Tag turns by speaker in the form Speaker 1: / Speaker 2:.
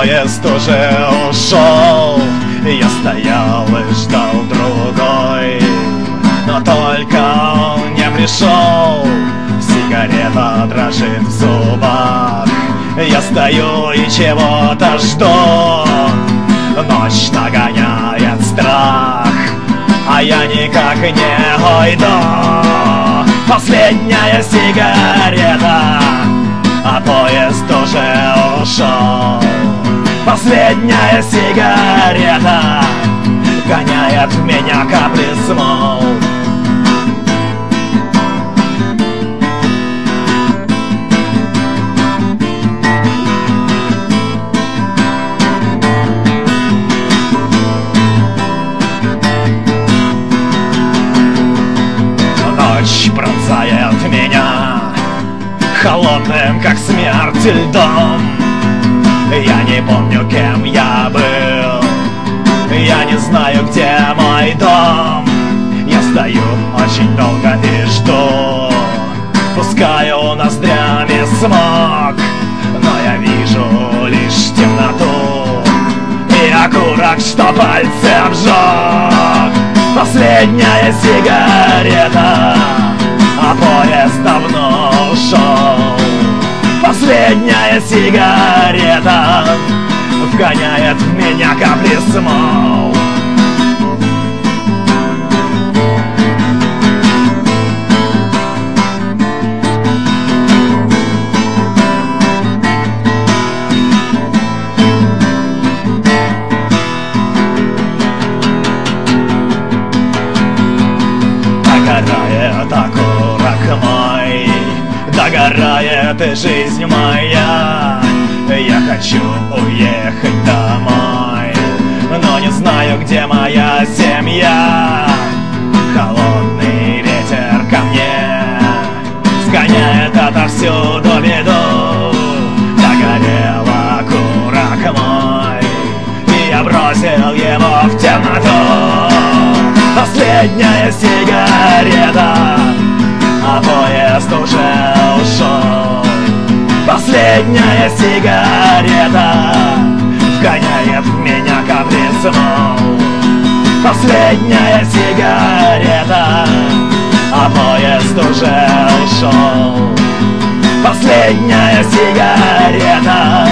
Speaker 1: поезд уже ушел. Я стоял и ждал другой, но только он не пришел. Сигарета дрожит в зубах, я стою и чего-то жду. Ночь нагоняет страх, а я никак не уйду. Последняя сигарета, а поезд уже ушел. Последняя сигарета гоняет в меня капли смол. Ночь пронзает меня холодным, как смерть, льдом. Я не помню, кем я был, я не знаю, где мой дом. Я стою очень долго и жду, пускаю ноздрями смог, но я вижу лишь темноту и окурок, что пальцы обжег. Последняя сигарета, а поезд давно ушел. Последняя сигарета вгоняет в меня капли смол. Догорает окурок мой, догорает и жизнь моя. Я хочу уехать домой, но не знаю, где моя семья. Холодный ветер ко мне сгоняет отовсюду беду. Догорел окурок мой, и я бросил его в темноту. Последняя сигарета, а поезд уже ушел. Последняя сигарета вгоняет в меня капли смол. Последняя сигарета, а поезд уже ушел. Последняя сигарета